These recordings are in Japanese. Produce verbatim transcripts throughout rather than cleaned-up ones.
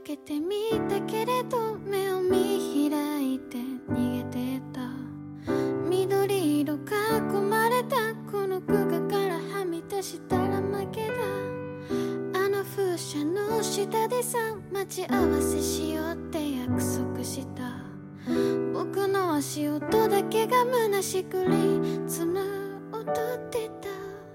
けてみたけれど目を見開いて逃げてた。緑色囲まれたこの区画からはみ出したら負けだ。あの風車の下でさ待ち合わせしようって約束した。僕の足音だけが虚しくリズム踊ってた。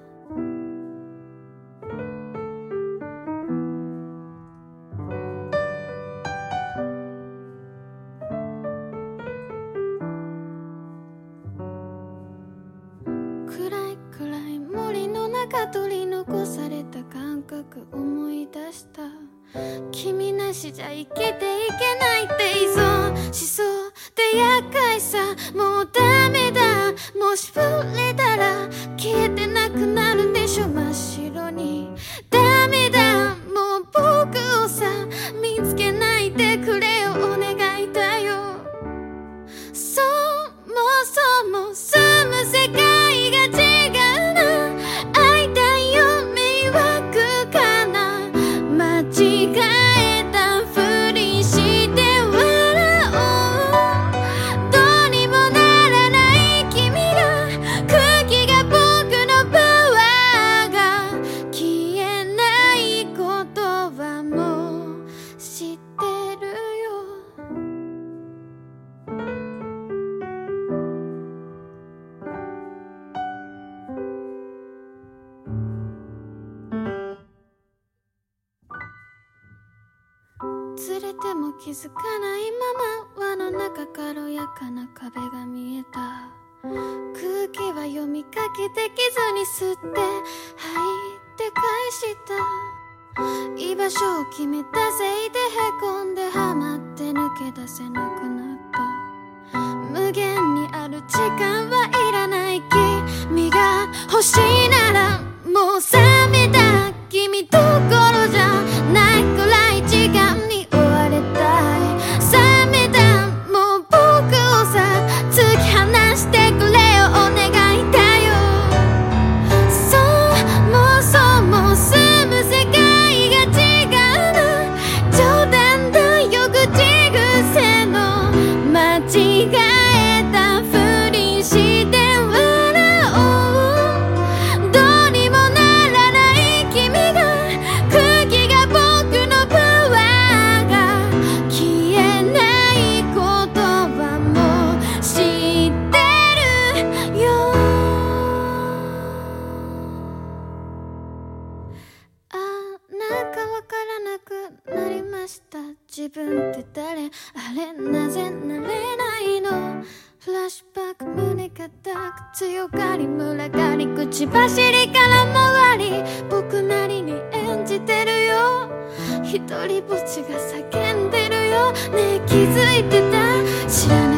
暗い暗い森の中取り残された感覚思い出した。君なしじゃ生きていけないって依存しそうで厄介さ。もうダメだ、もし触れたら消えてなくなるでしょ真っ白に。ダメだもう僕をさ見つけないでくれよお願いだよ。そもそも住む世界が違うな。会いたいよ迷惑かな。間違えたふりして笑おう。どうにもならない君が空気が僕のパワーが消えないことはもう知ってるよ。ずれても気づかないまま輪の中軽やかな壁が見えた。空気は読み書きできずに吸って吐いて返した。居場所を決めたせいでへこんではまって抜け出せなくなった。無限にある時間はいらない。君が欲しいならもう覚めた君どころじゃないくらい時間に追われたい。覚めたもう僕をさ突き放してくれよお願いだよ。そもそも住む世界が違うな。冗談だよ口癖の間違えたふりして笑おう。どうにもならない君が空気が僕のパワーが消えないことはもう知ってるよ。あ、なんかわからなくなりました。自分って誰、あれなぜなれないの。フラッシュバック胸固く強がり群がり口走りから回り僕なりに演じてるよ。一人ぼっちが叫んでるよ。ねえ気づいてた知らない